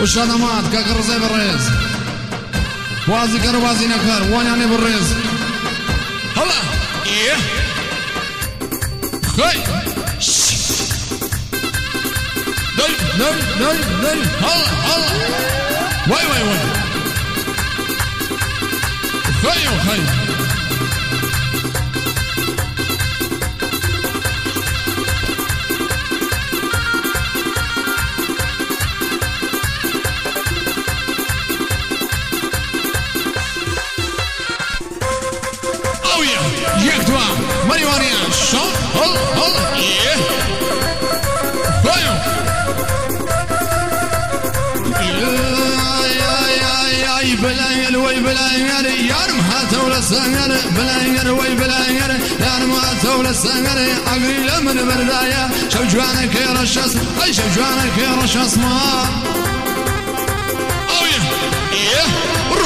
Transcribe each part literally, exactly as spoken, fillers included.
والشادمات كاكر زي بالريز وازي كر وازي نكر وان يعني بالريز هلا ايه خي داي داي داي داي هلا هلا واي واي واي خي وخي یک دو مریوانیا شان هل هل ایه بایم ای بلایر وی بلایر یارم هاتول سنگر بلایر وی بلایر یارم هاتول سنگر اگری لمن بردایا شو جوانه که رشاس ای شو جوانه که رشاس ما اوه ایه برو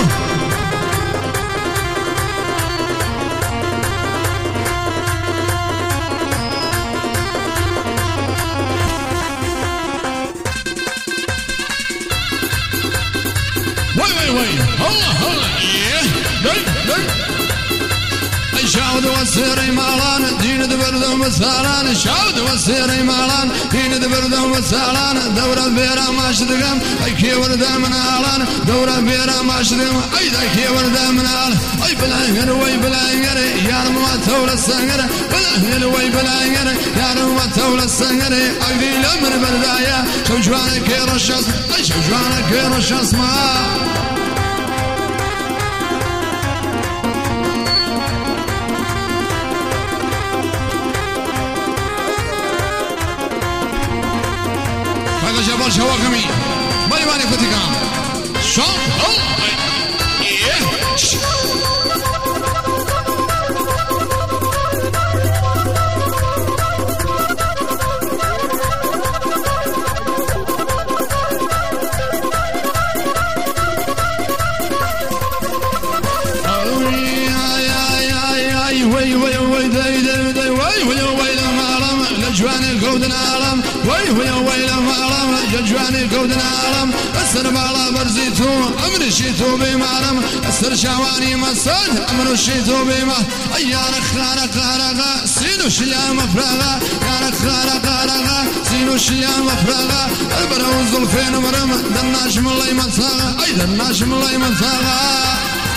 وي هلا هلا ايه داي داي اي شاود وسيري مالان دين دبردو مسالان شاود وسيري مالان دين دبردو مسالان دورة بيرا ماشدقم اي كي وردا من آلان دورة بيرا ماشدقم اي دا كي وردا من آلان اي بلاهر وي بلاهر يارم ما تول السنگر بلاهر وي بلاهر يارم ما تول السنگر اقدي لمن بردايا شو جوانا كي رشاس اي شو جوانا كي رشاس ما جبل شواكمي ماني ماني كتكا شام هل ايه وي وي وي داي داي داي وي وي وي لمالم لجواني كودنا عالم وي وي وي لمالم جواني كودنا عالم السر بالا برزيتو امر شيتو بمعلم السر شواني مسد امر شيتو بما ايانا خارا خارا سينو شيا مفرغا يانا خارا خارا سينو شيا مفرغا البروز الفين مرم دناش من الله يمساغا اي دناش من الله يمساغا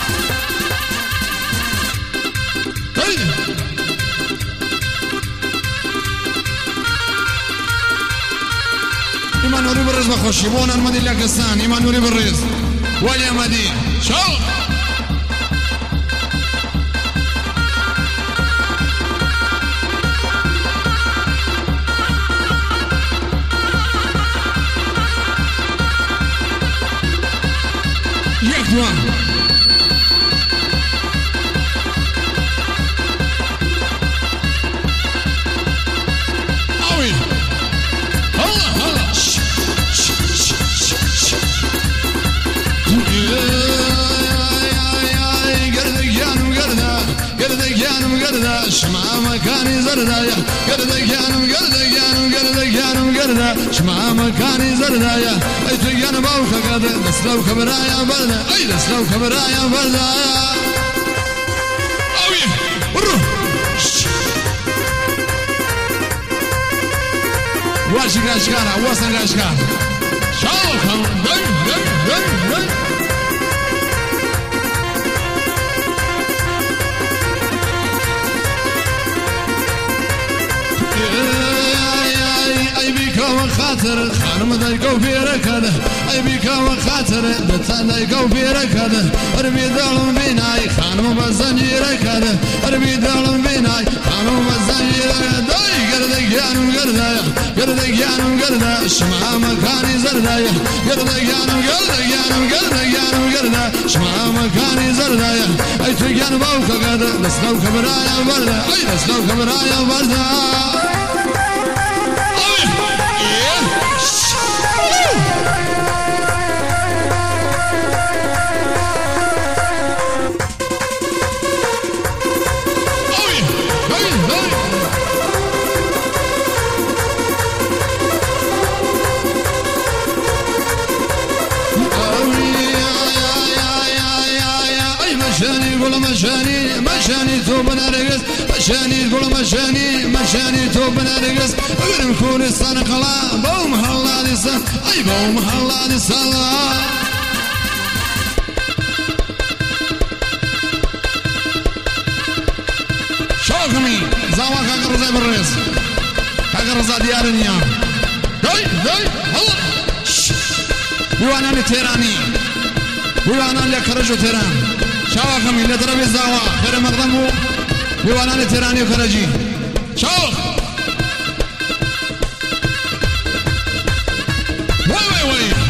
إيمان نوري بالرز بخوشي بونا المدي لاكستان إيمان نوري بالرز ويا مدي شو يكتوان أوي هلا هلا شمع مكاني زردايا قردك يانم قردك يانم قردك يانم قردا شمع مكاني زردايا اي تجان باوك قد دسلو كبرايا بردا اي دسلو كبرايا بردا اوي برو واشي كاشكارا واسن كاشكار شاو كم دم دم دم دم اي بيكا وخاطر خانم دايكو بيركده اي بيكا وخاطر دتان دايكو بيركده اربي دالم بيناي خانم بزنجيركده اربي دالم بيناي خانم بزنجيركده داي قردك يانم قردايا قردك يانم قردا شمع مكاني زردايا قردك يانم قردك يانم قردك يانم قردا شمع مكاني زردايا اي تجان باوكا قد دسلو كبرايا بردا اي دسلو كبرايا بردا مشاني تو بنرقص مشاني تقول مشاني مشاني تو بنرقص اقرم كوني صنقلا بو محلا دي صن اي بو محلا دي صلا شوقمي زاوا كاكرزا بالرئيس كاكرزا ديار النيام داي داي هلا بيوانا تيراني بيوانا لكرجو تيران شوقمي لدربي زاوا خير مقدمو بيوانا تيراني وكرجي شوق وي وي وي